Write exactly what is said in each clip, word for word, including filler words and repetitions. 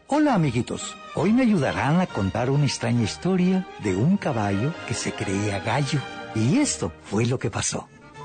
Hola amiguitos, hoy me ayudarán a contar una extraña historia de un caballo que se creía gallo. Y esto fue lo que pasó.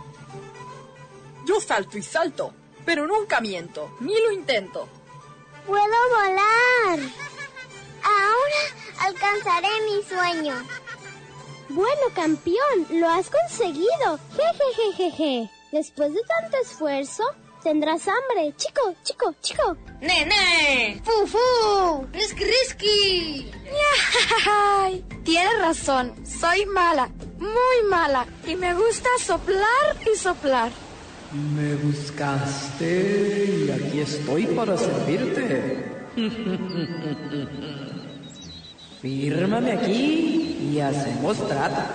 Yo salto y salto, pero nunca miento, ni lo intento. ¡Puedo volar! Ahora alcanzaré mi sueño. Bueno, campeón, lo has conseguido. Jejejejeje. Después de tanto esfuerzo, tendrás hambre. Chico, chico, chico. ¡Nene! ¡Fu-fu! ¡Risky, risky! ¡Ay! Tienes razón, soy mala, muy mala. Y me gusta soplar y soplar. Me buscaste y aquí estoy para servirte. Fírmame aquí y hacemos trato.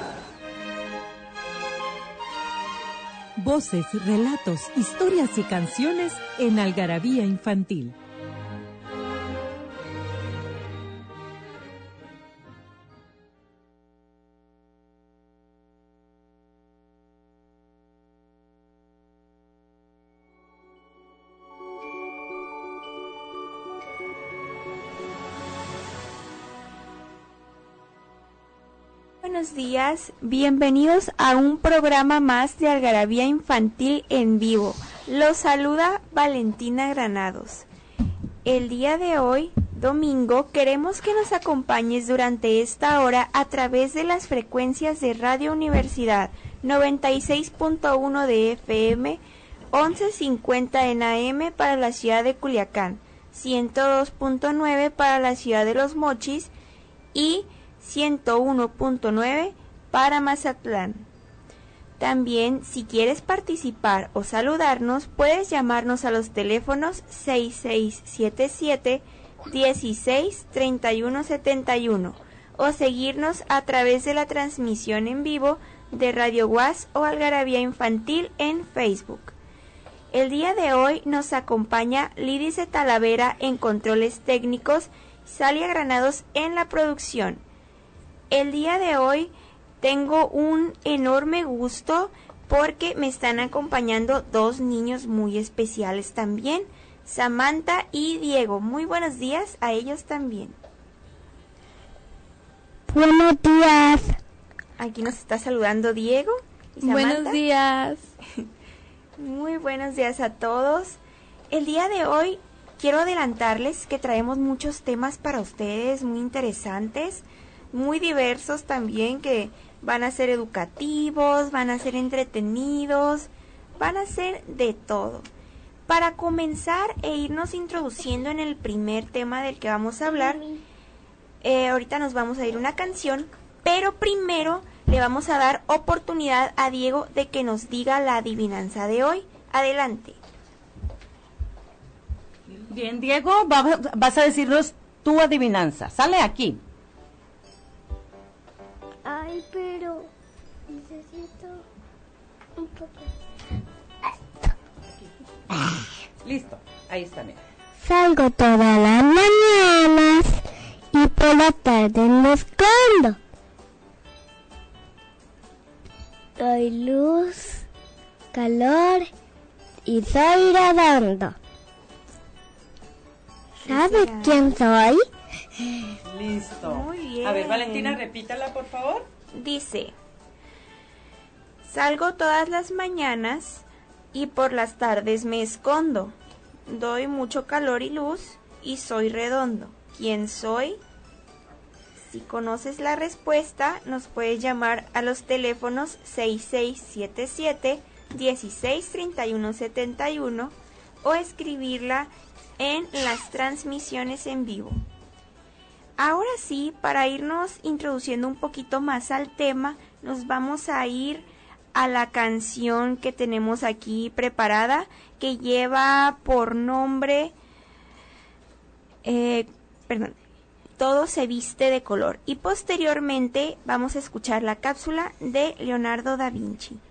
Voces, relatos, historias y canciones en Algarabía Infantil. Buenos días, bienvenidos a un programa más de Algarabía Infantil en vivo. Los saluda Valentina Granados. El día de hoy, domingo, queremos que nos acompañes durante esta hora a través de las frecuencias de Radio Universidad noventa y seis punto uno de F M, once cincuenta en A M para la ciudad de Culiacán, ciento dos punto nueve para la ciudad de Los Mochis y ciento uno punto nueve para Mazatlán. También, si quieres participar o saludarnos, puedes llamarnos a los teléfonos seis seis siete siete, dieciséis, treinta y uno setenta y uno o seguirnos a través de la transmisión en vivo de Radio Guas o Algarabía Infantil en Facebook. El día de hoy nos acompaña Lidice Talavera en controles técnicos y Salia Granados en la producción. El día de hoy tengo un enorme gusto porque me están acompañando dos niños muy especiales también, Samantha y Diego. Muy buenos días a ellos también. Buenos días. Aquí nos está saludando Diego y Samantha. Buenos días. Muy buenos días a todos. El día de hoy quiero adelantarles que traemos muchos temas para ustedes muy interesantes, muy diversos también, que van a ser educativos, van a ser entretenidos, van a ser de todo. Para comenzar e irnos introduciendo en el primer tema del que vamos a hablar, eh, ahorita nos vamos a ir una canción, pero primero le vamos a dar oportunidad a Diego de que nos diga la adivinanza de hoy. Adelante. Bien, Diego, va, vas a decirnos tu adivinanza. Sale aquí. Ay, pero necesito un poco. Listo, ahí está, mira. Salgo todas las mañanas y por la tarde me escondo. Doy luz, calor y soy redondo. ¿Sabes quién soy? Listo. Muy bien. A ver, Valentina, repítala, por favor. Dice: salgo todas las mañanas y por las tardes me escondo. Doy mucho calor y luz y soy redondo. ¿Quién soy? Si conoces la respuesta, nos puedes llamar a los teléfonos seis seis siete siete, dieciséis, treinta y uno setenta y uno o escribirla en las transmisiones en vivo. Ahora sí, para irnos introduciendo un poquito más al tema, nos vamos a ir a la canción que tenemos aquí preparada, que lleva por nombre, eh, perdón, Todo se viste de color. Y posteriormente vamos a escuchar la cápsula de Leonardo da Vinci.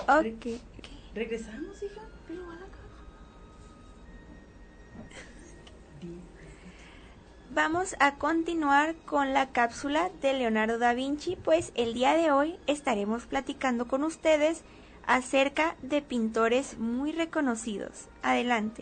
Ok. ¿Regresamos, hija? Pero a la casa. Vamos a continuar con la cápsula de Leonardo da Vinci, pues el día de hoy estaremos platicando con ustedes acerca de pintores muy reconocidos. Adelante.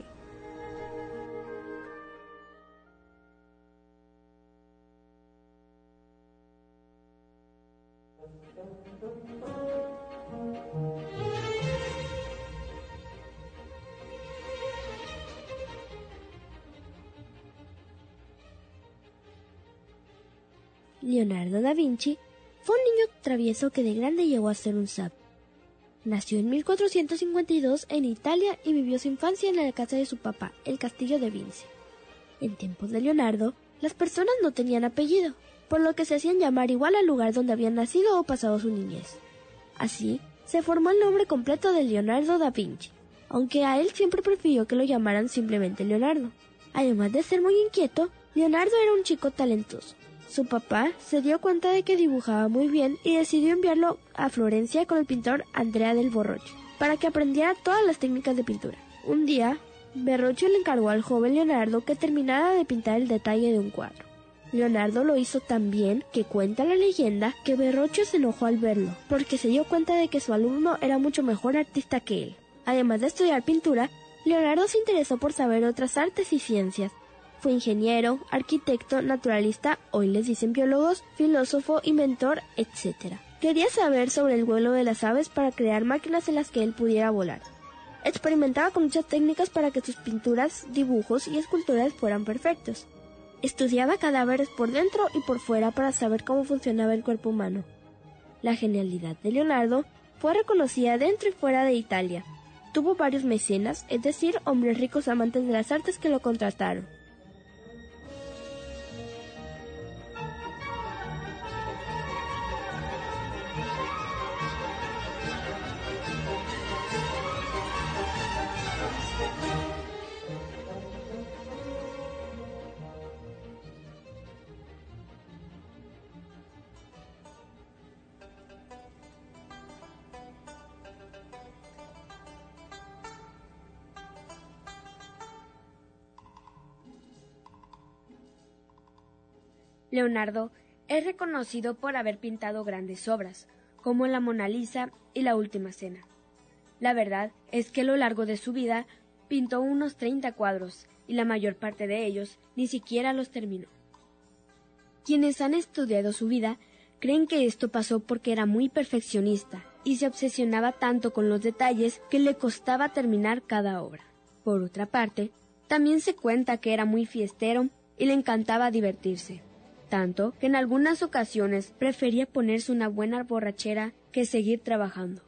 Leonardo da Vinci fue un niño travieso que de grande llegó a ser un sabio. Nació en mil cuatrocientos cincuenta y dos en Italia y vivió su infancia en la casa de su papá, el castillo de Vinci. En tiempos de Leonardo, las personas no tenían apellido, por lo que se hacían llamar igual al lugar donde habían nacido o pasado su niñez. Así, se formó el nombre completo de Leonardo da Vinci, aunque a él siempre prefirió que lo llamaran simplemente Leonardo. Además de ser muy inquieto, Leonardo era un chico talentoso. Su papá se dio cuenta de que dibujaba muy bien y decidió enviarlo a Florencia con el pintor Andrea del Verrocchio para que aprendiera todas las técnicas de pintura. Un día, Verrocchio le encargó al joven Leonardo que terminara de pintar el detalle de un cuadro. Leonardo lo hizo tan bien que cuenta la leyenda que Verrocchio se enojó al verlo, porque se dio cuenta de que su alumno era mucho mejor artista que él. Además de estudiar pintura, Leonardo se interesó por saber otras artes y ciencias. Fue ingeniero, arquitecto, naturalista, hoy les dicen biólogos, filósofo, inventor, etcétera. Quería saber sobre el vuelo de las aves para crear máquinas en las que él pudiera volar. Experimentaba con muchas técnicas para que sus pinturas, dibujos y esculturas fueran perfectos. Estudiaba cadáveres por dentro y por fuera para saber cómo funcionaba el cuerpo humano. La genialidad de Leonardo fue reconocida dentro y fuera de Italia. Tuvo varios mecenas, es decir, hombres ricos amantes de las artes que lo contrataron. Leonardo es reconocido por haber pintado grandes obras, como la Mona Lisa y la Última Cena. La verdad es que a lo largo de su vida pintó unos treinta cuadros, y la mayor parte de ellos ni siquiera los terminó. Quienes han estudiado su vida creen que esto pasó porque era muy perfeccionista y se obsesionaba tanto con los detalles que le costaba terminar cada obra. Por otra parte, también se cuenta que era muy fiestero y le encantaba divertirse, tanto que en algunas ocasiones prefería ponerse una buena borrachera que seguir trabajando.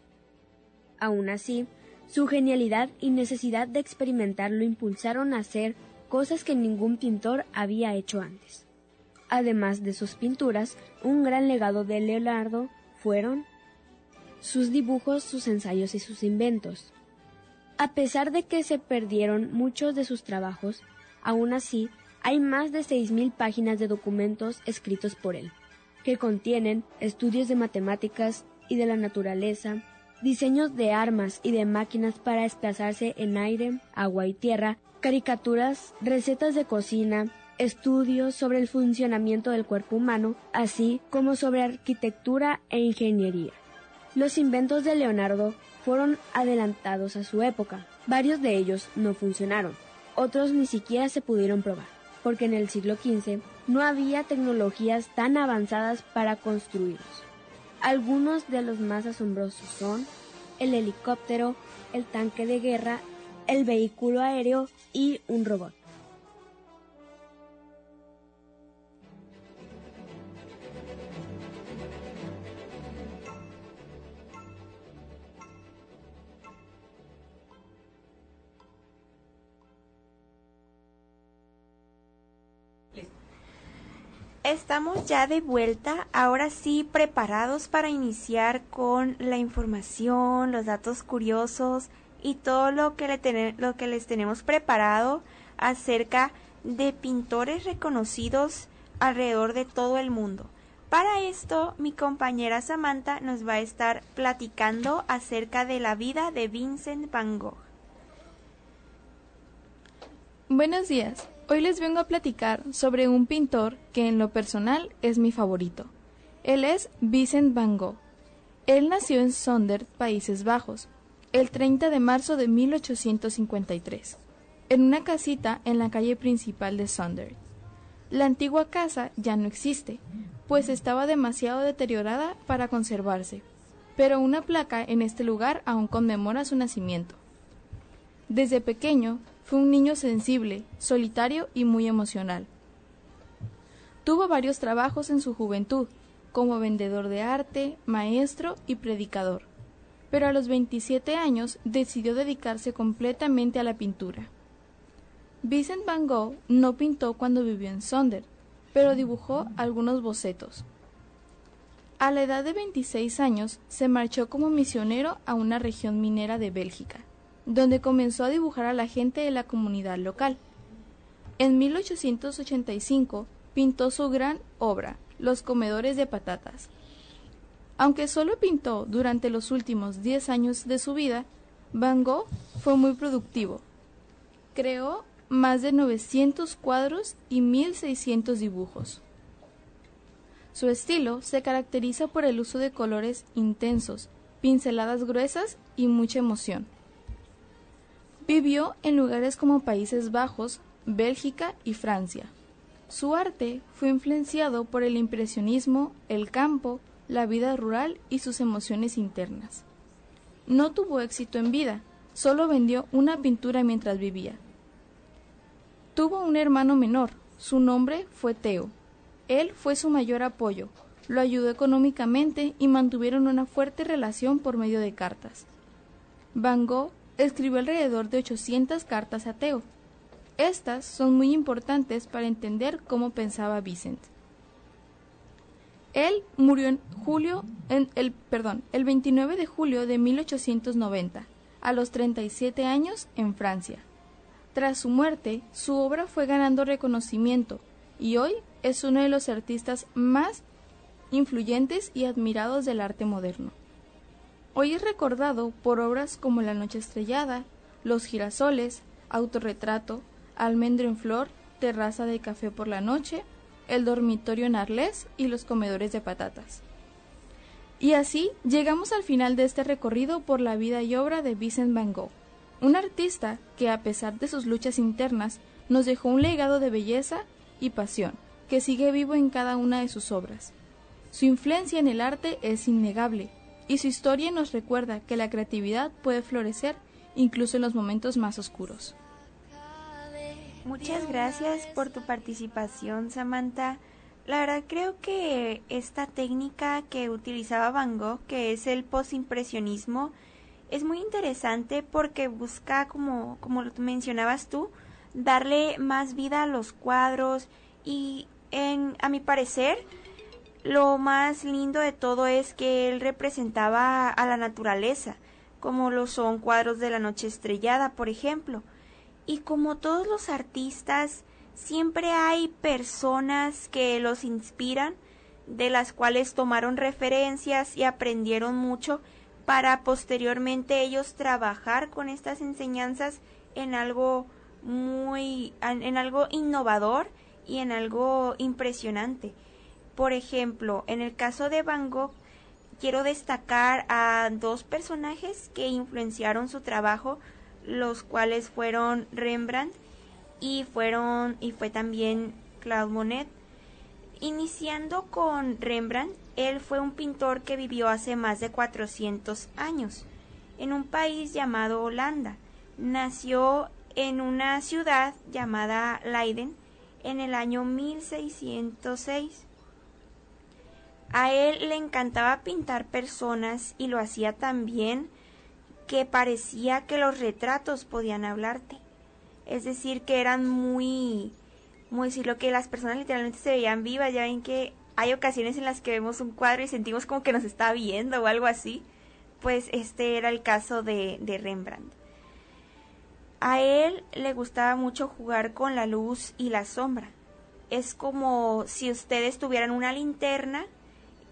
Aún así, su genialidad y necesidad de experimentar lo impulsaron a hacer cosas que ningún pintor había hecho antes. Además de sus pinturas, un gran legado de Leonardo fueron sus dibujos, sus ensayos y sus inventos. A pesar de que se perdieron muchos de sus trabajos, aún así, hay más de seis mil páginas de documentos escritos por él, que contienen estudios de matemáticas y de la naturaleza, diseños de armas y de máquinas para desplazarse en aire, agua y tierra, caricaturas, recetas de cocina, estudios sobre el funcionamiento del cuerpo humano, así como sobre arquitectura e ingeniería. Los inventos de Leonardo fueron adelantados a su época. Varios de ellos no funcionaron, otros ni siquiera se pudieron probar, porque en el siglo quince no había tecnologías tan avanzadas para construirlos. Algunos de los más asombrosos son el helicóptero, el tanque de guerra, el vehículo aéreo y un robot. Estamos ya de vuelta, ahora sí preparados para iniciar con la información, los datos curiosos y todo lo que, le ten- lo que les tenemos preparado acerca de pintores reconocidos alrededor de todo el mundo. Para esto, mi compañera Samantha nos va a estar platicando acerca de la vida de Vincent Van Gogh. Buenos días. Hoy les vengo a platicar sobre un pintor que en lo personal es mi favorito. Él es Vincent Van Gogh. Él nació en Zondert, Países Bajos, el treinta de marzo de mil ochocientos cincuenta y tres, en una casita en la calle principal de Zondert. La antigua casa ya no existe, pues estaba demasiado deteriorada para conservarse, pero una placa en este lugar aún conmemora su nacimiento. Desde pequeño fue un niño sensible, solitario y muy emocional. Tuvo varios trabajos en su juventud, como vendedor de arte, maestro y predicador, pero a los veintisiete años decidió dedicarse completamente a la pintura. Vincent Van Gogh no pintó cuando vivió en Zondert, pero dibujó algunos bocetos. A la edad de veintiséis años se marchó como misionero a una región minera de Bélgica, donde comenzó a dibujar a la gente de la comunidad local. En mil ochocientos ochenta y cinco pintó su gran obra, Los comedores de patatas. Aunque solo pintó durante los últimos diez años de su vida, Van Gogh fue muy productivo. Creó más de novecientos cuadros y mil seiscientos dibujos. Su estilo se caracteriza por el uso de colores intensos, pinceladas gruesas y mucha emoción. Vivió en lugares como Países Bajos, Bélgica y Francia. Su arte fue influenciado por el impresionismo, el campo, la vida rural y sus emociones internas. No tuvo éxito en vida, solo vendió una pintura mientras vivía. Tuvo un hermano menor, su nombre fue Theo. Él fue su mayor apoyo, lo ayudó económicamente y mantuvieron una fuerte relación por medio de cartas. Van Gogh escribió alrededor de ochocientas cartas a Theo. Estas son muy importantes para entender cómo pensaba Vincent. Él murió en julio, en el, perdón, el veintinueve de julio de mil ochocientos noventa, a los treinta y siete años, en Francia. Tras su muerte, su obra fue ganando reconocimiento y hoy es uno de los artistas más influyentes y admirados del arte moderno. Hoy es recordado por obras como La noche estrellada, Los girasoles, Autorretrato, Almendro en flor, Terraza de café por la noche, El dormitorio en Arles y Los comedores de patatas. Y así llegamos al final de este recorrido por la vida y obra de Vincent Van Gogh, un artista que a pesar de sus luchas internas nos dejó un legado de belleza y pasión que sigue vivo en cada una de sus obras. Su influencia en el arte es innegable y su historia nos recuerda que la creatividad puede florecer incluso en los momentos más oscuros. Muchas gracias por tu participación, Samantha. La verdad creo que esta técnica que utilizaba Van Gogh, que es el postimpresionismo, es muy interesante porque busca, como, como lo mencionabas tú, darle más vida a los cuadros y, en, a mi parecer, lo más lindo de todo es que él representaba a la naturaleza, como lo son cuadros de La noche estrellada, por ejemplo. Y como todos los artistas, siempre hay personas que los inspiran, de las cuales tomaron referencias y aprendieron mucho para posteriormente ellos trabajar con estas enseñanzas en algo muy, en algo innovador y en algo impresionante. Por ejemplo, en el caso de Van Gogh, quiero destacar a dos personajes que influenciaron su trabajo, los cuales fueron Rembrandt y fueron y fue también Claude Monet. Iniciando con Rembrandt, él fue un pintor que vivió hace más de cuatrocientos años en un país llamado Holanda. Nació en una ciudad llamada Leiden en el año mil seiscientos seis. A él le encantaba pintar personas y lo hacía tan bien que parecía que los retratos podían hablarte. Es decir, que eran muy, muy decirlo, que las personas literalmente se veían vivas. Ya ven que hay ocasiones en las que vemos un cuadro y sentimos como que nos está viendo o algo así. Pues este era el caso de, de Rembrandt. A él le gustaba mucho jugar con la luz y la sombra. Es como si ustedes tuvieran una linterna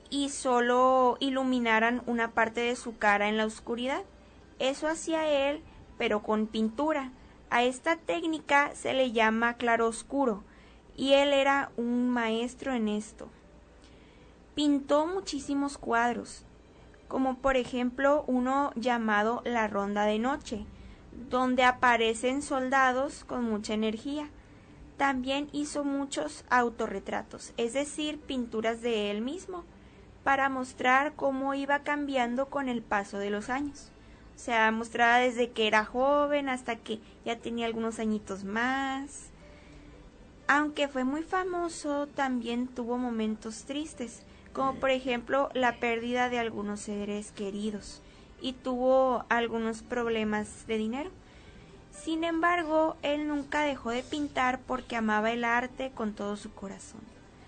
y solo iluminaran una parte de su cara en la oscuridad. Eso hacía él, pero con pintura. A esta técnica se le llama claroscuro, y él era un maestro en esto. Pintó muchísimos cuadros, como por ejemplo uno llamado La Ronda de Noche, donde aparecen soldados con mucha energía. También hizo muchos autorretratos, es decir, pinturas de él mismo, para mostrar cómo iba cambiando con el paso de los años. O sea, mostraba desde que era joven hasta que ya tenía algunos añitos más. Aunque fue muy famoso, también tuvo momentos tristes, como por ejemplo la pérdida de algunos seres queridos, y tuvo algunos problemas de dinero. Sin embargo, él nunca dejó de pintar porque amaba el arte con todo su corazón.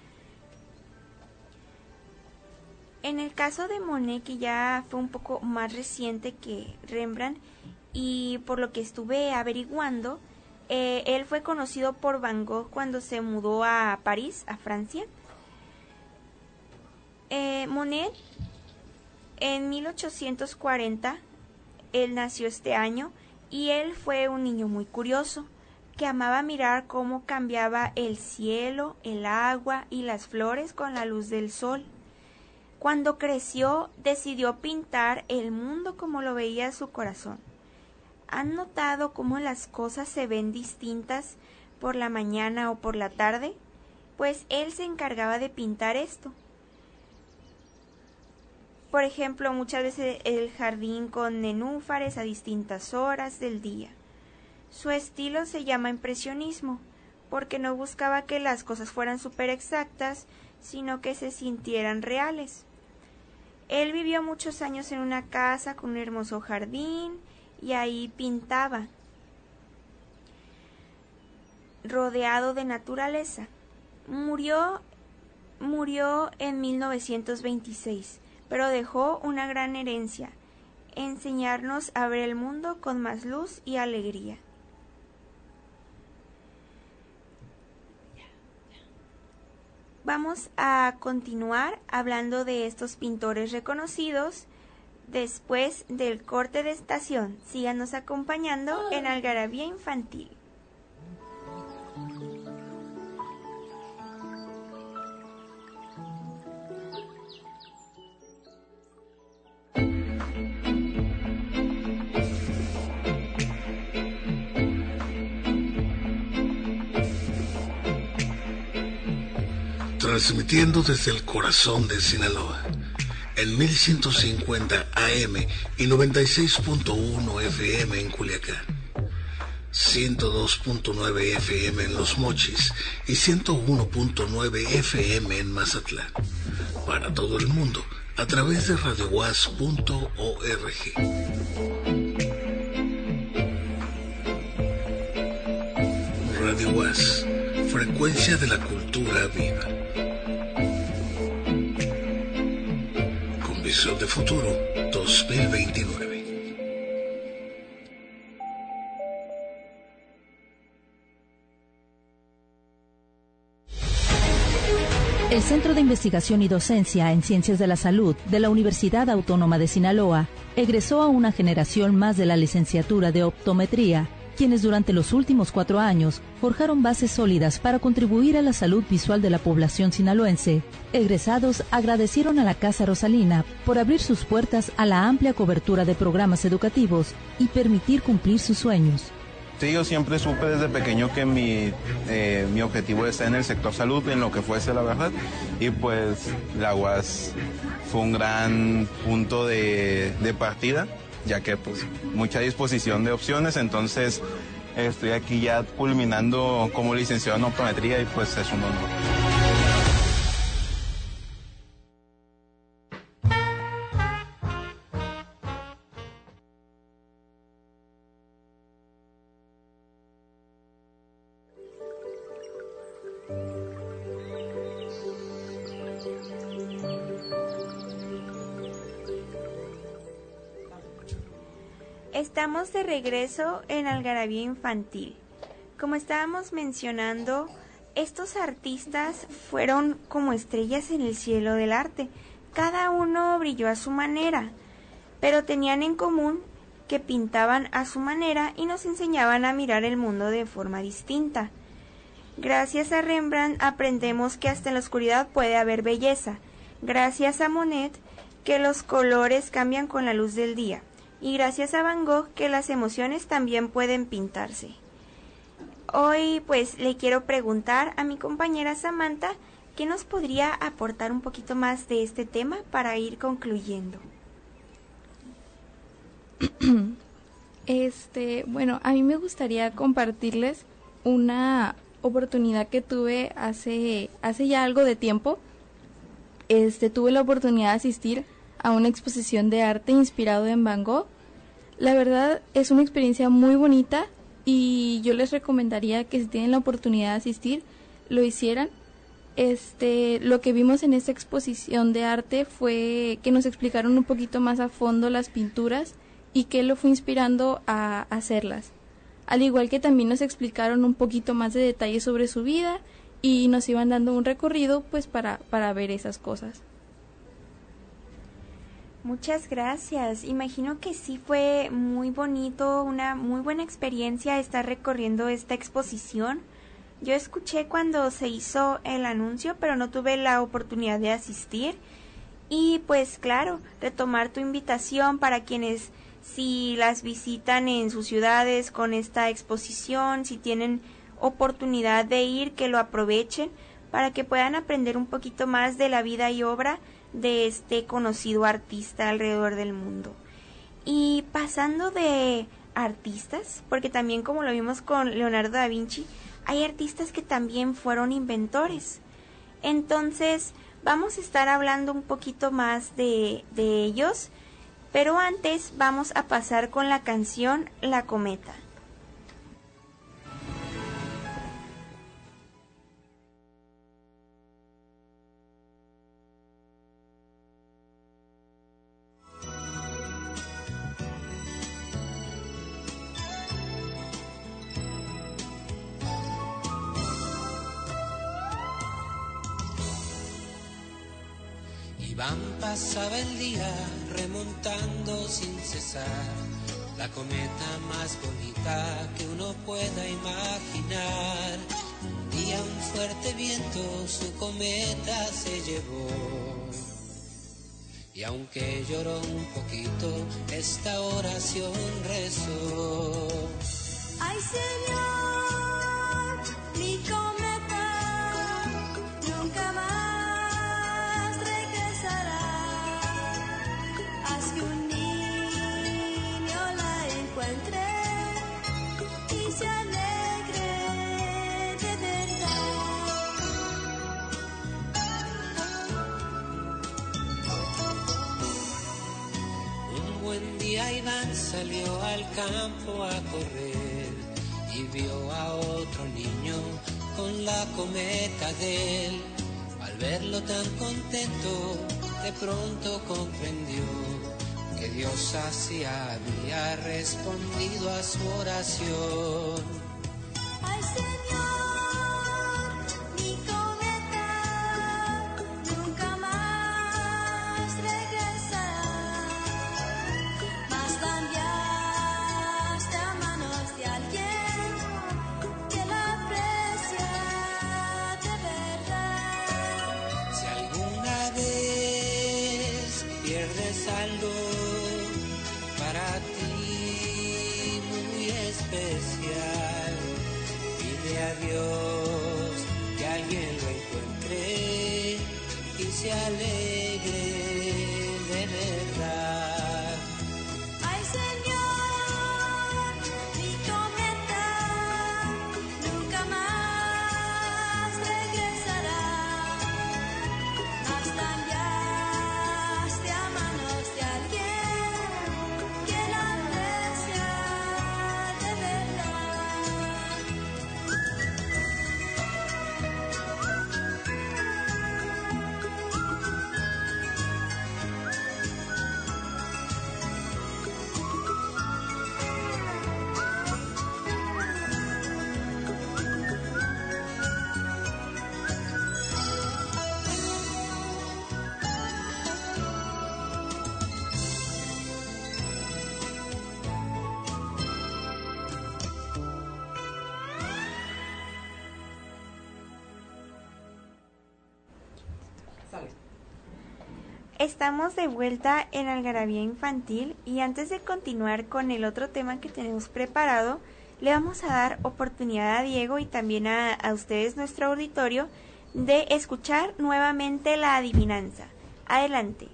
En el caso de Monet, que ya fue un poco más reciente que Rembrandt, y por lo que estuve averiguando, eh, él fue conocido por Van Gogh cuando se mudó a París, a Francia. Eh, Monet, en mil ochocientos cuarenta, él nació este año, y él fue un niño muy curioso, que amaba mirar cómo cambiaba el cielo, el agua y las flores con la luz del sol. Cuando creció, decidió pintar el mundo como lo veía su corazón. ¿Han notado cómo las cosas se ven distintas por la mañana o por la tarde? Pues él se encargaba de pintar esto. Por ejemplo, muchas veces el jardín con nenúfares a distintas horas del día. Su estilo se llama impresionismo, porque no buscaba que las cosas fueran súper exactas, sino que se sintieran reales. Él vivió muchos años en una casa con un hermoso jardín y ahí pintaba, rodeado de naturaleza. Murió, murió en mil novecientos veintiséis, pero dejó una gran herencia, enseñarnos a ver el mundo con más luz y alegría. Vamos a continuar hablando de estos pintores reconocidos después del corte de estación. Síganos acompañando en Algarabía Infantil. Transmitiendo desde el corazón de Sinaloa, en mil ciento cincuenta A M y noventa y seis punto uno F M en Culiacán, ciento dos punto nueve F M en Los Mochis y ciento uno punto nueve F M en Mazatlán, para todo el mundo a través de radio was punto org. Radio Was, frecuencia de la cultura viva. Con visión de futuro dos mil veintinueve. El Centro de Investigación y Docencia en Ciencias de la Salud de la Universidad Autónoma de Sinaloa egresó a una generación más de la licenciatura de optometría, quienes durante los últimos cuatro años forjaron bases sólidas para contribuir a la salud visual de la población sinaloense. Egresados agradecieron a la Casa Rosalina por abrir sus puertas a la amplia cobertura de programas educativos y permitir cumplir sus sueños. Sí, yo siempre supe desde pequeño que mi, eh, mi objetivo está en el sector salud, en lo que fuese, la verdad. Y pues la U A S fue un gran punto de, de partida, ya que pues mucha disposición de opciones, entonces estoy aquí ya culminando como licenciado en optometría y pues es un honor. Estamos de regreso en Algarabía Infantil. Como estábamos mencionando, estos artistas fueron como estrellas en el cielo del arte. Cada uno brilló a su manera, pero tenían en común que pintaban a su manera y nos enseñaban a mirar el mundo de forma distinta. Gracias a Rembrandt aprendemos que hasta en la oscuridad puede haber belleza. Gracias a Monet que los colores cambian con la luz del día. Y gracias a Van Gogh que las emociones también pueden pintarse. Hoy pues le quiero preguntar a mi compañera Samantha ¿qué nos podría aportar un poquito más de este tema para ir concluyendo? Este, bueno, a mí me gustaría compartirles una oportunidad que tuve hace, hace ya algo de tiempo. Este, tuve la oportunidad de asistir a una exposición de arte inspirado en Van Gogh. La verdad es una experiencia muy bonita y yo les recomendaría que si tienen la oportunidad de asistir, lo hicieran. Este, lo que vimos en esta exposición de arte fue que nos explicaron un poquito más a fondo las pinturas y qué lo fue inspirando a hacerlas. Al igual que también nos explicaron un poquito más de detalles sobre su vida y nos iban dando un recorrido pues para, para ver esas cosas. Muchas gracias. Imagino que sí fue muy bonito, una muy buena experiencia estar recorriendo esta exposición. Yo escuché cuando se hizo el anuncio, pero no tuve la oportunidad de asistir. Y pues claro, retomar tu invitación para quienes si las visitan en sus ciudades con esta exposición, si tienen oportunidad de ir, que lo aprovechen para que puedan aprender un poquito más de la vida y obra de este conocido artista alrededor del mundo. Y pasando de artistas, porque también como lo vimos con Leonardo da Vinci, hay artistas que también fueron inventores. Entonces vamos a estar hablando un poquito más de, de ellos, pero antes vamos a pasar con la canción La Cometa. Iván pasaba el día remontando sin cesar la cometa más bonita que uno pueda imaginar. Un día un fuerte viento su cometa se llevó y aunque lloró un poquito esta oración rezó: ay Señor, mi cometa nunca más que un niño la encuentre y se alegre de verdad. Un buen día Iván salió al campo a correr y vio a otro niño con la cometa de él. Al verlo tan contento, de pronto comprendió que Dios así había respondido a su oración. Ay Señor, mi cometa nunca más regresará, mas cambiaste a manos de alguien que la aprecia de verdad. Si alguna vez pierdes algo para ti muy especial, pide a Dios que alguien lo encuentre y se alegre de verdad. Ay Señor, mi cometa nunca más regresará, mas cambiaste a manos de alguien que la aprecia de verdad. Estamos de vuelta en Algarabía Infantil y antes de continuar con el otro tema que tenemos preparado, le vamos a dar oportunidad a Diego y también a, a ustedes, nuestro auditorio, de escuchar nuevamente la adivinanza. Adelante.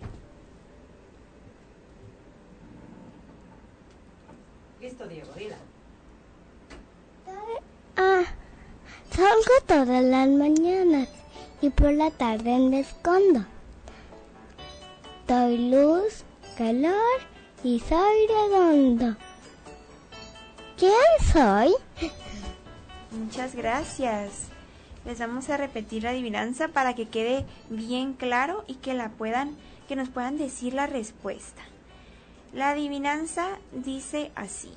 Listo, Diego, dila. Ah, salgo todas las mañanas y por la tarde me escondo. Doy luz, calor y soy redondo. ¿Quién soy? Muchas gracias. Les vamos a repetir la adivinanza para que quede bien claro y que la puedan, que nos puedan decir la respuesta. La adivinanza dice así: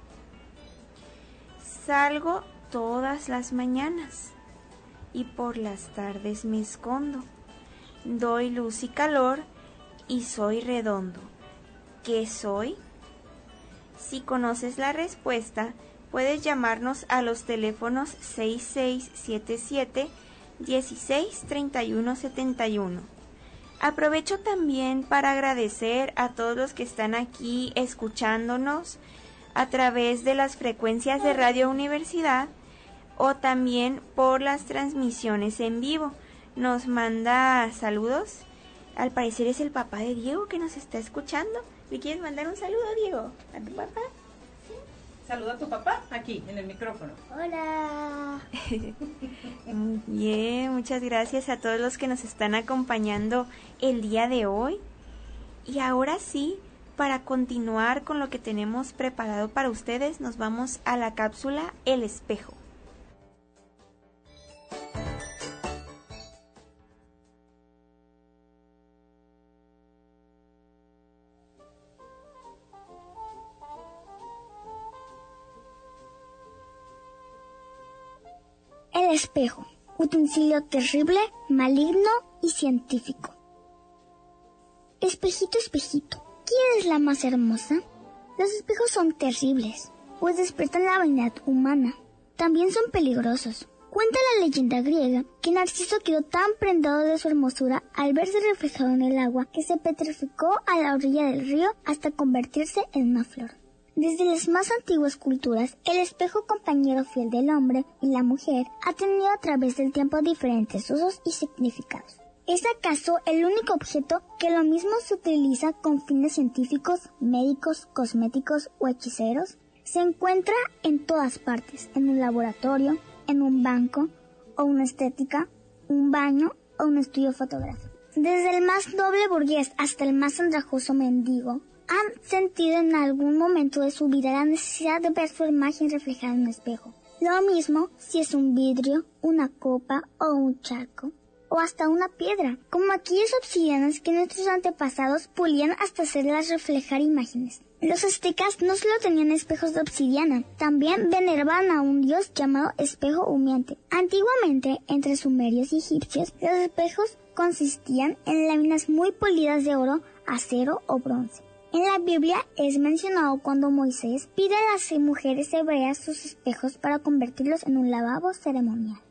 salgo todas las mañanas y por las tardes me escondo. Doy luz y calor y soy redondo. ¿Qué soy? Si conoces la respuesta, puedes llamarnos a los teléfonos seis seis siete siete, dieciséis treinta y uno setenta y uno. Aprovecho también para agradecer a todos los que están aquí escuchándonos a través de las frecuencias de Radio Universidad o también por las transmisiones en vivo. Nos manda saludos. Al parecer es el papá de Diego que nos está escuchando. ¿Le quieres mandar un saludo, Diego? ¿A tu papá? Sí. Saluda a tu papá aquí, en el micrófono. Hola. Bien, muchas gracias a todos los que nos están acompañando el día de hoy. Y ahora sí, para continuar con lo que tenemos preparado para ustedes, nos vamos a la cápsula El Espejo. El espejo, utensilio terrible, maligno y científico. Espejito, espejito, ¿quién es la más hermosa? Los espejos son terribles, pues despiertan la vanidad humana. También son peligrosos. Cuenta la leyenda griega que Narciso quedó tan prendado de su hermosura al verse reflejado en el agua que se petrificó a la orilla del río hasta convertirse en una flor. Desde las más antiguas culturas, el espejo, compañero fiel del hombre y la mujer, ha tenido a través del tiempo diferentes usos y significados. ¿Es acaso el único objeto que lo mismo se utiliza con fines científicos, médicos, cosméticos o hechiceros? Se encuentra en todas partes, en un laboratorio, en un banco o una estética, un baño o un estudio fotográfico. Desde el más noble burgués hasta el más andrajoso mendigo, han sentido en algún momento de su vida la necesidad de ver su imagen reflejada en un espejo. Lo mismo si es un vidrio, una copa o un charco, o hasta una piedra, como aquellas obsidianas que nuestros antepasados pulían hasta hacerlas reflejar imágenes. Los aztecas no solo tenían espejos de obsidiana, también veneraban a un dios llamado espejo humeante. Antiguamente, entre sumerios y egipcios, los espejos consistían en láminas muy polidas de oro, acero o bronce. En la Biblia es mencionado cuando Moisés pide a las mujeres hebreas sus espejos para convertirlos en un lavabo ceremonial.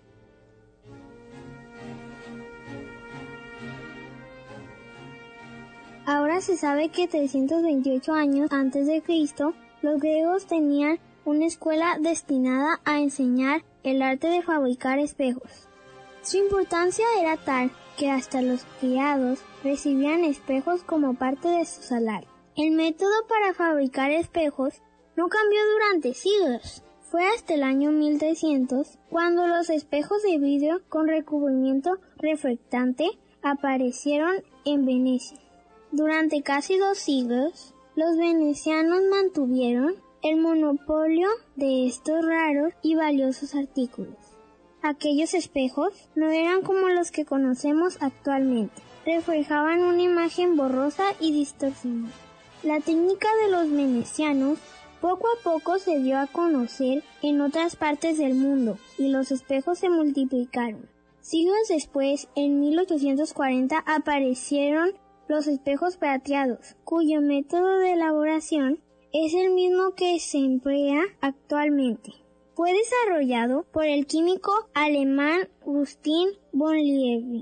Ahora se sabe que trescientos veintiocho años antes de Cristo, los griegos tenían una escuela destinada a enseñar el arte de fabricar espejos. Su importancia era tal que hasta los criados recibían espejos como parte de su salario. El método para fabricar espejos no cambió durante siglos. Fue hasta el año mil trescientos cuando los espejos de vidrio con recubrimiento reflectante aparecieron en Venecia. Durante casi dos siglos, los venecianos mantuvieron el monopolio de estos raros y valiosos artículos. Aquellos espejos no eran como los que conocemos actualmente. Reflejaban una imagen borrosa y distorsionada. La técnica de los venecianos poco a poco se dio a conocer en otras partes del mundo y los espejos se multiplicaron. Siglos después, en mil ochocientos cuarenta, aparecieron los espejos plateados, cuyo método de elaboración es el mismo que se emplea actualmente. Fue desarrollado por el químico alemán Gustav von Liebig.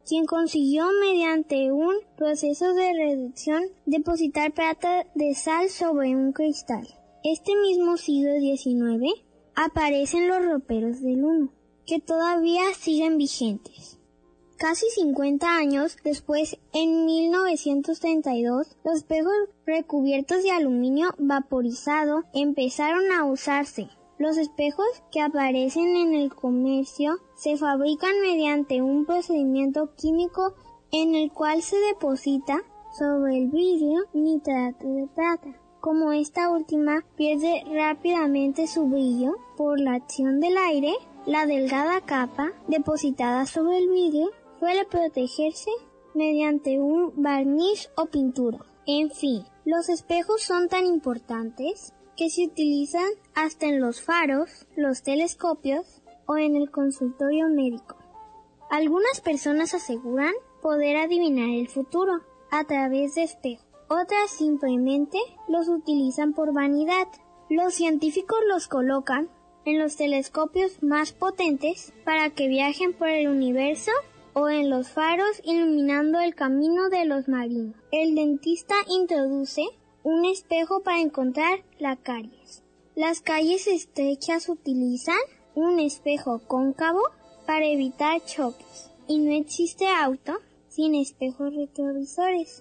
quien consiguió mediante un proceso de reducción depositar plata de sal sobre un cristal. Este mismo siglo diecinueve aparecen los roperos de luna, que todavía siguen vigentes. Casi cincuenta años después, en mil novecientos treinta y dos, los espejos recubiertos de aluminio vaporizado empezaron a usarse. Los espejos que aparecen en el comercio se fabrican mediante un procedimiento químico en el cual se deposita sobre el vidrio nitrato de plata. Como esta última pierde rápidamente su brillo por la acción del aire, la delgada capa depositada sobre el vidrio suele protegerse mediante un barniz o pintura. En fin, los espejos son tan importantes que se utilizan hasta en los faros, los telescopios o en el consultorio médico. Algunas personas aseguran poder adivinar el futuro a través de espejos. Otras simplemente los utilizan por vanidad. Los científicos los colocan en los telescopios más potentes para que viajen por el universo o en los faros iluminando el camino de los marinos. El dentista introduce un espejo para encontrar la caries. Las calles estrechas utilizan un espejo cóncavo para evitar choques. Y no existe auto sin espejos retrovisores.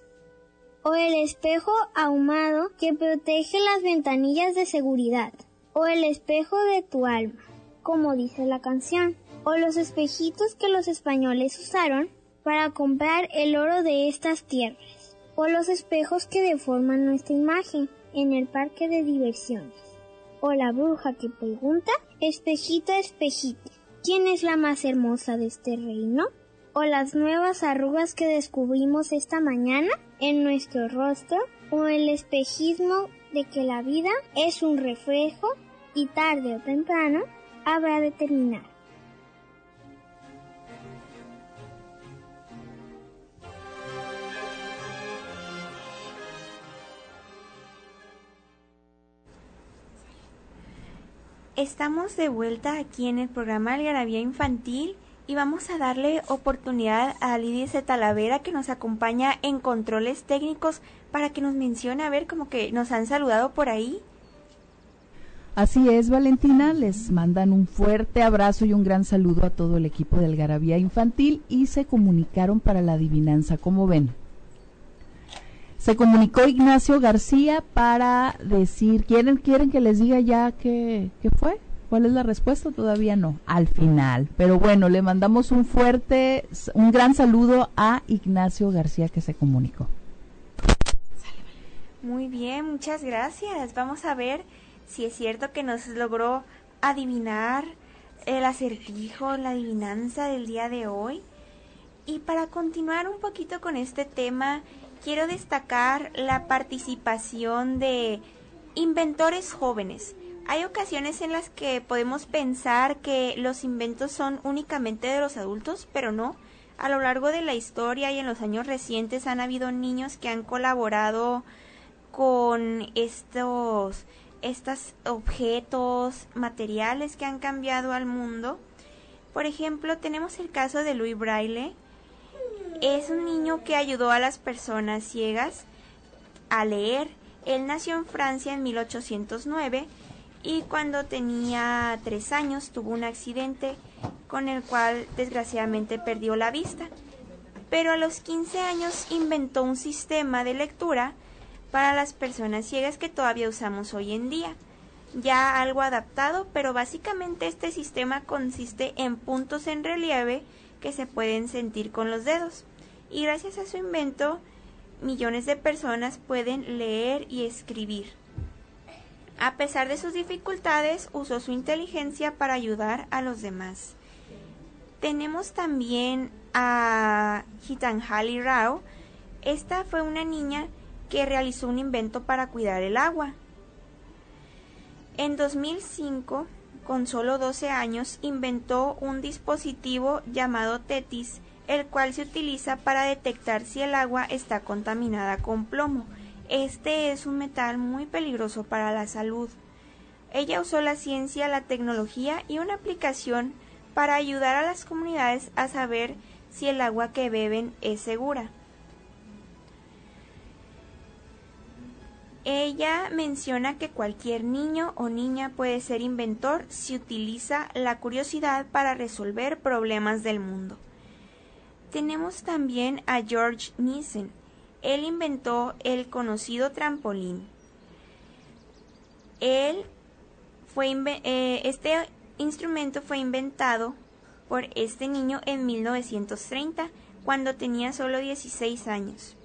O el espejo ahumado que protege las ventanillas de seguridad. O el espejo de tu alma, como dice la canción. O los espejitos que los españoles usaron para comprar el oro de estas tierras. O los espejos que deforman nuestra imagen en el parque de diversiones. O la bruja que pregunta, espejito, espejito, ¿quién es la más hermosa de este reino? O las nuevas arrugas que descubrimos esta mañana en nuestro rostro. O el espejismo de que la vida es un reflejo y tarde o temprano habrá de terminar. Estamos de vuelta aquí en el programa Algarabía Infantil y vamos a darle oportunidad a Lidia C. Talavera, que nos acompaña en controles técnicos, para que nos mencione, a ver, como que nos han saludado por ahí. Así es, Valentina, les mandan un fuerte abrazo y un gran saludo a todo el equipo de Algarabía Infantil y se comunicaron para la adivinanza, ¿cómo ven? Se comunicó Ignacio García para decir, ¿quieren, quieren que les diga ya qué, qué fue? ¿Cuál es la respuesta? Todavía no, al final. Pero bueno, le mandamos un fuerte, un gran saludo a Ignacio García que se comunicó. Muy bien, muchas gracias. Vamos a ver si es cierto que nos logró adivinar el acertijo, la adivinanza del día de hoy. Y para continuar un poquito con este tema, quiero destacar la participación de inventores jóvenes. Hay ocasiones en las que podemos pensar que los inventos son únicamente de los adultos, pero no. A lo largo de la historia y en los años recientes han habido niños que han colaborado con estos, estos objetos materiales que han cambiado al mundo. Por ejemplo, tenemos el caso de Louis Braille. Es un niño que ayudó a las personas ciegas a leer. Él nació en Francia en mil ochocientos nueve y cuando tenía tres años tuvo un accidente con el cual desgraciadamente perdió la vista. Pero a los quince años inventó un sistema de lectura para las personas ciegas que todavía usamos hoy en día. Ya algo adaptado, pero básicamente este sistema consiste en puntos en relieve que se pueden sentir con los dedos. Y gracias a su invento, millones de personas pueden leer y escribir. A pesar de sus dificultades, usó su inteligencia para ayudar a los demás. Tenemos también a Gitanjali Rao. Esta fue una niña que realizó un invento para cuidar el agua. En dos mil cinco, con solo doce años, inventó un dispositivo llamado Tetis, el cual se utiliza para detectar si el agua está contaminada con plomo. Este es un metal muy peligroso para la salud. Ella usó la ciencia, la tecnología y una aplicación para ayudar a las comunidades a saber si el agua que beben es segura. Ella menciona que cualquier niño o niña puede ser inventor si utiliza la curiosidad para resolver problemas del mundo. Tenemos también a George Nissen. Él inventó el conocido trampolín. Él fue eh, este instrumento fue inventado por este niño en mil novecientos treinta, cuando tenía solo dieciséis años.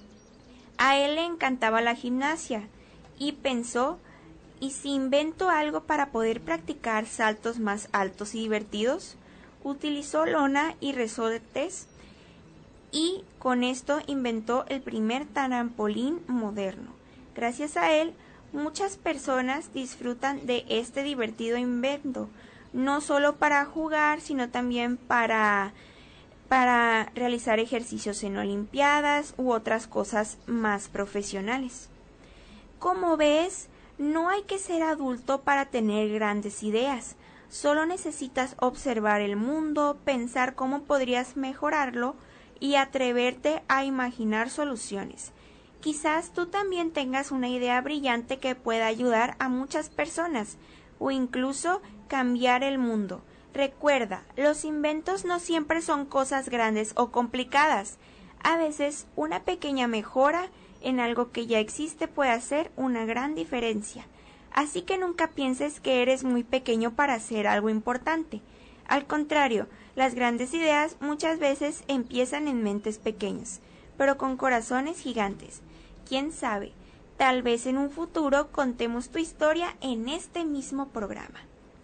A él le encantaba la gimnasia y pensó, ¿y si invento algo para poder practicar saltos más altos y divertidos? Utilizó lona y resortes y con esto inventó el primer trampolín moderno. Gracias a él, muchas personas disfrutan de este divertido invento, no solo para jugar, sino también para para realizar ejercicios en olimpiadas u otras cosas más profesionales. Como ves, no hay que ser adulto para tener grandes ideas. Solo necesitas observar el mundo, pensar cómo podrías mejorarlo y atreverte a imaginar soluciones. Quizás tú también tengas una idea brillante que pueda ayudar a muchas personas o incluso cambiar el mundo. Recuerda, los inventos no siempre son cosas grandes o complicadas. A veces una pequeña mejora en algo que ya existe puede hacer una gran diferencia. Así que nunca pienses que eres muy pequeño para hacer algo importante. Al contrario, las grandes ideas muchas veces empiezan en mentes pequeñas, pero con corazones gigantes. ¿Quién sabe? Tal vez en un futuro contemos tu historia en este mismo programa.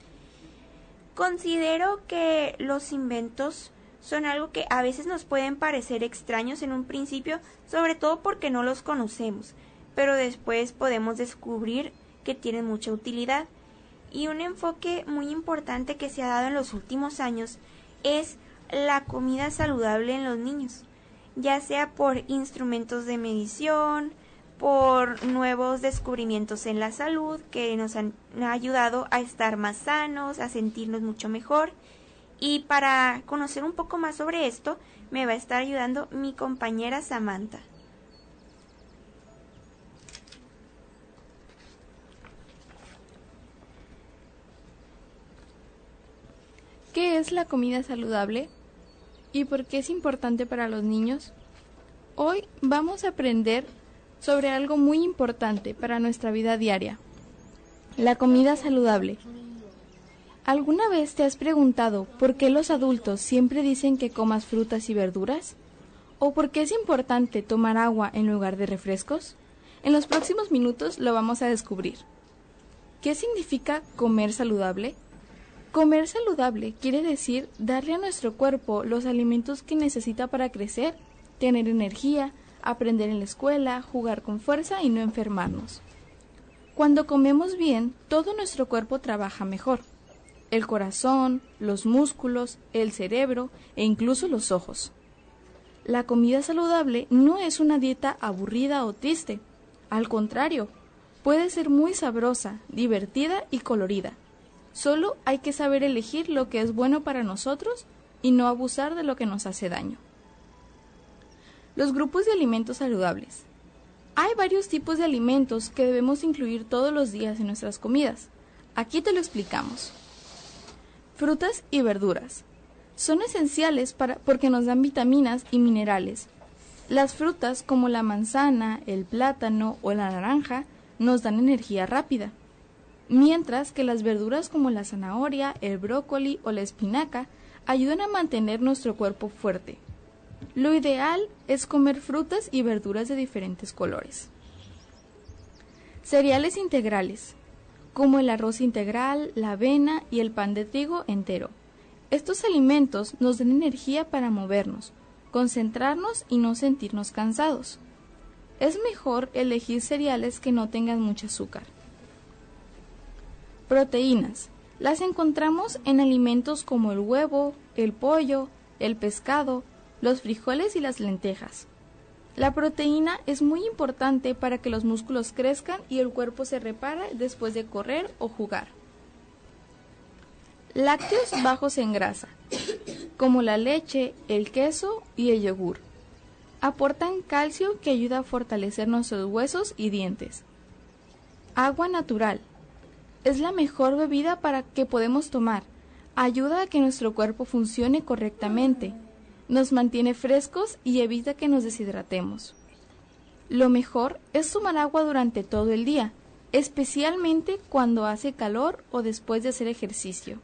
Considero que los inventos son algo que a veces nos pueden parecer extraños en un principio, sobre todo porque no los conocemos, pero después podemos descubrir que tienen mucha utilidad. Y un enfoque muy importante que se ha dado en los últimos años es la comida saludable en los niños, ya sea por instrumentos de medición, por nuevos descubrimientos en la salud que nos han ayudado a estar más sanos, a sentirnos mucho mejor. Y para conocer un poco más sobre esto, me va a estar ayudando mi compañera Samantha. ¿Qué es la comida saludable? ¿Y por qué es importante para los niños? Hoy vamos a aprender sobre algo muy importante para nuestra vida diaria: la comida saludable. ¿Alguna vez te has preguntado por qué los adultos siempre dicen que comas frutas y verduras? ¿O por qué es importante tomar agua en lugar de refrescos? En los próximos minutos lo vamos a descubrir. ¿Qué significa comer saludable? Comer saludable quiere decir darle a nuestro cuerpo los alimentos que necesita para crecer, tener energía, aprender en la escuela, jugar con fuerza y no enfermarnos. Cuando comemos bien, todo nuestro cuerpo trabaja mejor. El corazón, los músculos, el cerebro e incluso los ojos. La comida saludable no es una dieta aburrida o triste. Al contrario, puede ser muy sabrosa, divertida y colorida. Solo hay que saber elegir lo que es bueno para nosotros y no abusar de lo que nos hace daño. Los grupos de alimentos saludables. Hay varios tipos de alimentos que debemos incluir todos los días en nuestras comidas. Aquí te lo explicamos. Frutas y verduras. Son esenciales para, porque nos dan vitaminas y minerales. Las frutas como la manzana, el plátano o la naranja nos dan energía rápida, mientras que las verduras como la zanahoria, el brócoli o la espinaca ayudan a mantener nuestro cuerpo fuerte. Lo ideal es comer frutas y verduras de diferentes colores. Cereales integrales, como el arroz integral, la avena y el pan de trigo entero. Estos alimentos nos dan energía para movernos, concentrarnos y no sentirnos cansados. Es mejor elegir cereales que no tengan mucho azúcar. Proteínas. Las encontramos en alimentos como el huevo, el pollo, el pescado, los frijoles y las lentejas. La proteína es muy importante para que los músculos crezcan y el cuerpo se repare después de correr o jugar. Lácteos bajos en grasa. como la leche, el queso y el yogur. Aportan calcio que ayuda a fortalecer nuestros huesos y dientes. Agua natural. Es la mejor bebida para que podemos tomar. Ayuda a que nuestro cuerpo funcione correctamente. Nos mantiene frescos y evita que nos deshidratemos. Lo mejor es tomar agua durante todo el día, especialmente cuando hace calor o después de hacer ejercicio.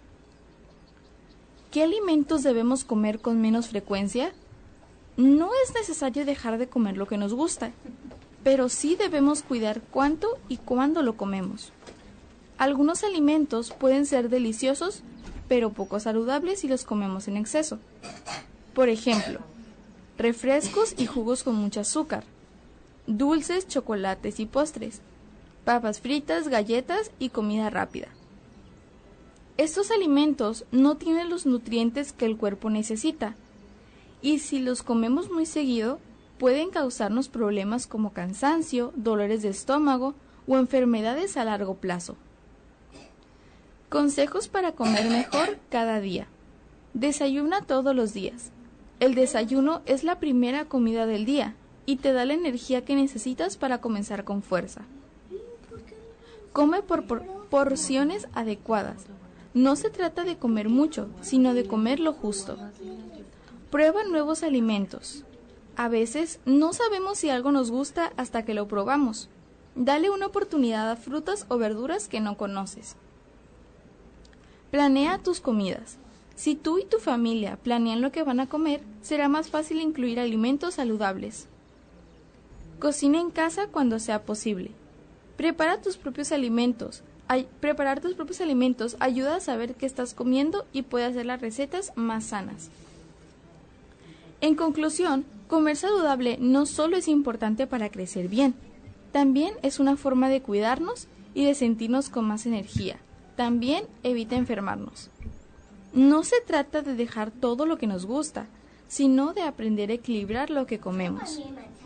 ¿Qué alimentos debemos comer con menos frecuencia? No es necesario dejar de comer lo que nos gusta, pero sí debemos cuidar cuánto y cuándo lo comemos. Algunos alimentos pueden ser deliciosos, pero poco saludables si los comemos en exceso. Por ejemplo, refrescos y jugos con mucho azúcar, dulces, chocolates y postres, papas fritas, galletas y comida rápida. Estos alimentos no tienen los nutrientes que el cuerpo necesita, y si los comemos muy seguido, pueden causarnos problemas como cansancio, dolores de estómago o enfermedades a largo plazo. Consejos para comer mejor cada día. Desayuna todos los días. El desayuno es la primera comida del día y te da la energía que necesitas para comenzar con fuerza. Come por, por porciones adecuadas. No se trata de comer mucho, sino de comer lo justo. Prueba nuevos alimentos. A veces no sabemos si algo nos gusta hasta que lo probamos. Dale una oportunidad a frutas o verduras que no conoces. Planea tus comidas. Si tú y tu familia planean lo que van a comer, será más fácil incluir alimentos saludables. Cocina en casa cuando sea posible. Prepara tus propios alimentos. Ay, preparar tus propios alimentos ayuda a saber qué estás comiendo y puede hacer las recetas más sanas. En conclusión, comer saludable no solo es importante para crecer bien, también es una forma de cuidarnos y de sentirnos con más energía. También evita enfermarnos. No se trata de dejar todo lo que nos gusta, sino de aprender a equilibrar lo que comemos.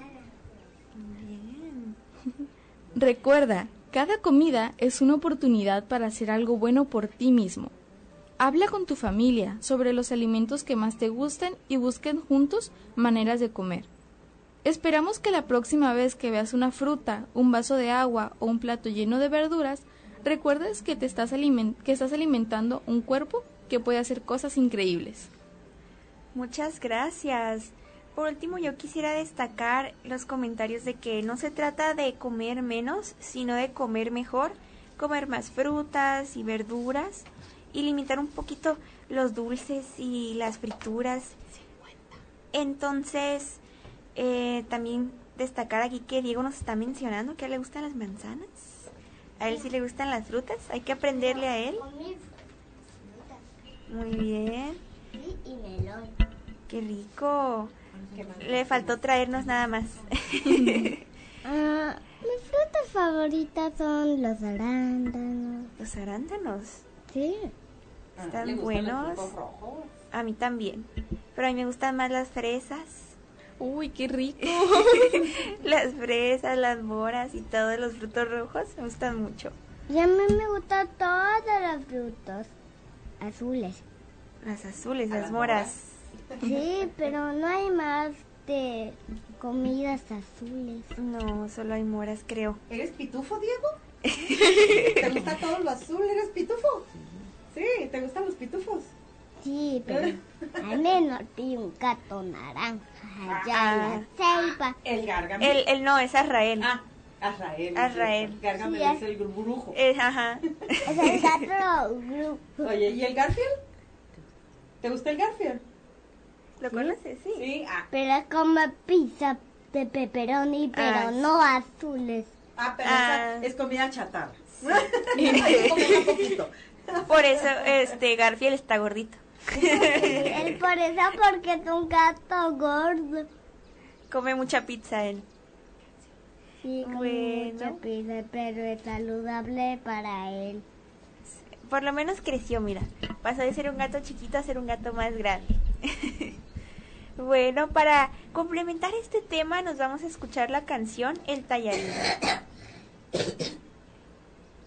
Recuerda, cada comida es una oportunidad para hacer algo bueno por ti mismo. Habla con tu familia sobre los alimentos que más te gusten y busquen juntos maneras de comer. Esperamos que la próxima vez que veas una fruta, un vaso de agua o un plato lleno de verduras, recuerdes que te estás aliment- que estás alimentando un cuerpo que puede hacer cosas increíbles. Muchas gracias. Por último, yo quisiera destacar los comentarios de que no se trata de comer menos, sino de comer mejor, comer más frutas y verduras y limitar un poquito los dulces y las frituras. Entonces, eh, también destacar aquí que Diego nos está mencionando que a él le gustan las manzanas. A él sí le gustan las frutas, hay que aprenderle a él. Muy bien. Y melón. Qué rico. Le faltó traernos nada más. Ah, mis frutas favoritas son los arándanos. ¿Los arándanos? Sí. Están buenos. A mí también. Pero a mí me gustan más las fresas. Uy, qué rico. Las fresas, las moras y todos los frutos rojos me gustan mucho. Y a mí me gustan todas las frutas azules. Las azules, las moras. Sí, pero no hay más de comidas azules. No, solo hay moras, creo. ¿Eres pitufo, Diego? ¿Te gusta todo lo azul? ¿Eres pitufo? Sí, ¿te gustan los pitufos? Sí, pero al menos vi un gato naranja allá Ah. en la selva. El Gargamel. El, el no, es Azrael. Ah, Azrael. Azrael. Gargamel Sí, es el burburujo. Eh, ajá. Es el gato grupo. Oye, ¿y el Garfield? ¿Te gusta el Garfield? ¿Lo conoces? Sí. Sí, ah. Pero es como pizza de pepperoni, pero Ah, no azules. Ah, pero Ah. esa es comida chatarra. Sí. Hay que comer un poquito. Por eso, este, Garfield está gordito. Él por eso, porque es un gato gordo. Come mucha pizza él. Sí, come Bueno. mucha pizza, pero es saludable para él. Por lo menos creció, mira. Pasó de ser un gato chiquito a ser un gato más grande. Bueno, para complementar este tema nos vamos a escuchar la canción El Tallarín.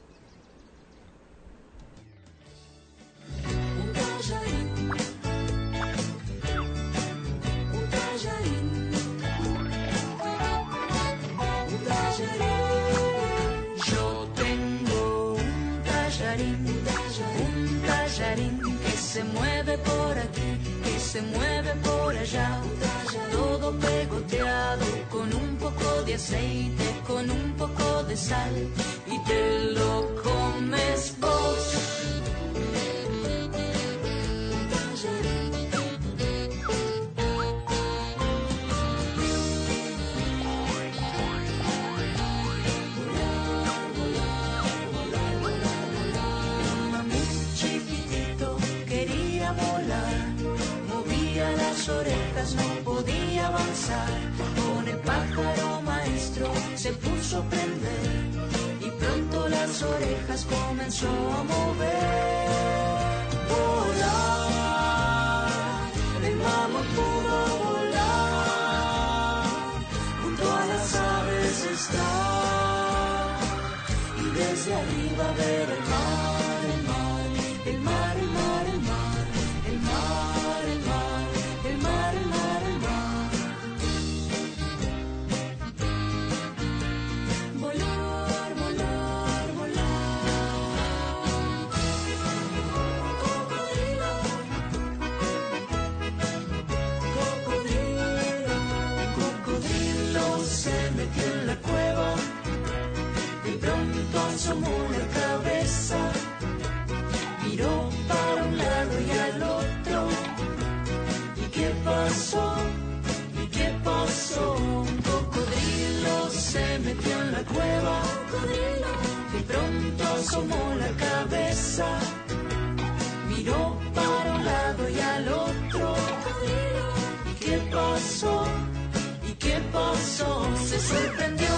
Un tallarín tallarín, un tallarín que se mueve por aquí, que se mueve por allá, todo pegoteado con un poco de aceite, con un poco de sal, y te lo comes vos. Orejas no podía avanzar, con el pájaro maestro se puso a prender y pronto las orejas comenzó a mover. Volar, el mamut pudo volar, junto a las aves está, y desde arriba ver el mar, el mar, el mar, el mar, el mar, el mar, el mar. El mar, el mar, el mar. Volar, volar, volar. Cocodrilo. Cocodrilo. Cocodrilo se metió en la cueva. De pronto asomó la cabeza. Miró para un lado y al otro. ¿Qué pasó? ¿Y qué pasó? Un cocodrilo se metió en la cueva. Cocodrilo. De pronto asomó la cabeza. Miró para un lado y al otro. Cocodrilo. ¿Y qué pasó? ¿Y qué pasó? Se sorprendió.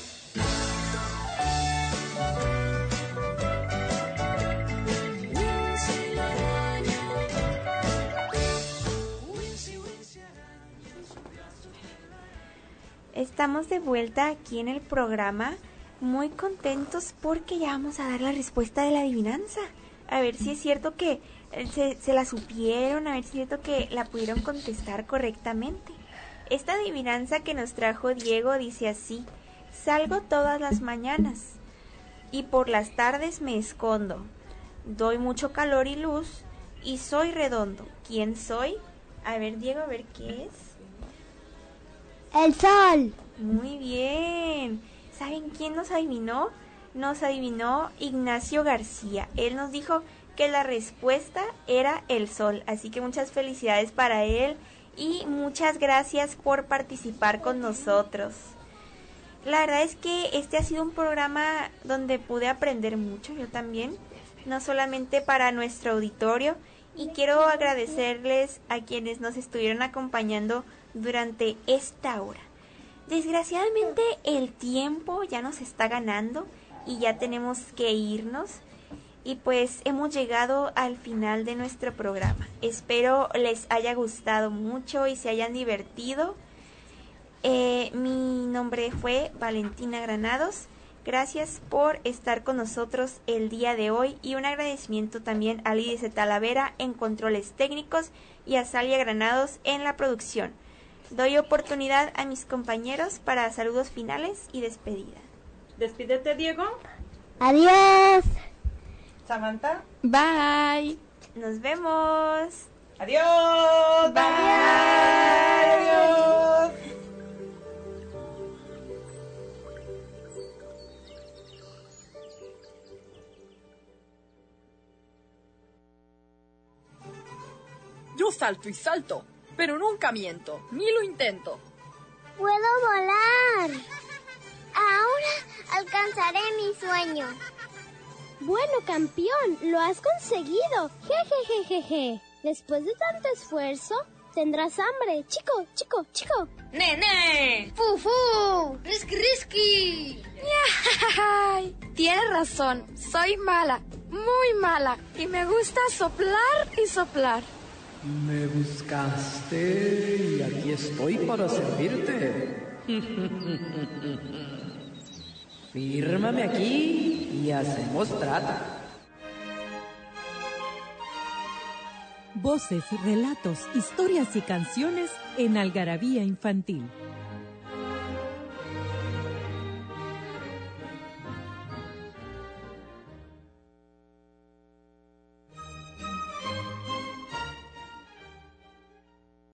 Estamos de vuelta aquí en el programa, muy contentos porque ya vamos a dar la respuesta de la adivinanza. A ver si es cierto que se, se la supieron, a ver si es cierto que la pudieron contestar correctamente. Esta adivinanza que nos trajo Diego dice así: salgo todas las mañanas y por las tardes me escondo. Doy mucho calor y luz y soy redondo. ¿Quién soy? A ver, Diego, a ver qué es. El sol. Muy bien. ¿Saben quién nos adivinó? Nos adivinó Ignacio García. Él nos dijo que la respuesta era el sol. Así que muchas felicidades para él y muchas gracias por participar con nosotros. La verdad es que este ha sido un programa donde pude aprender mucho, yo también, no solamente para nuestro auditorio, y quiero agradecerles a quienes nos estuvieron acompañando durante esta hora. Desgraciadamente el tiempo ya nos está ganando y ya tenemos que irnos, y pues hemos llegado al final de nuestro programa. Espero les haya gustado mucho y se hayan divertido. Eh, mi nombre fue Valentina Granados. Gracias por estar con nosotros el día de hoy, y un agradecimiento también a Lidia de Talavera en controles técnicos y a Salia Granados en la producción. Doy oportunidad a mis compañeros para saludos finales y despedida. Despídete, Diego. Adiós. Samantha. Bye. Nos vemos. Adiós. Bye. Adiós. Yo salto y salto, pero nunca miento, ni lo intento. Puedo volar. Ahora alcanzaré mi sueño. Bueno, campeón, lo has conseguido. Jejejejeje. Después de tanto esfuerzo, tendrás hambre. Chico, chico, chico. ¡Nene! ¡Fufu! ¡Risky, risky! ¡Ay! Tienes razón, soy mala, muy mala, y me gusta soplar y soplar. Me buscaste y aquí estoy para servirte. Fírmame aquí y hacemos trata. Voces, relatos, historias y canciones en Algarabía Infantil.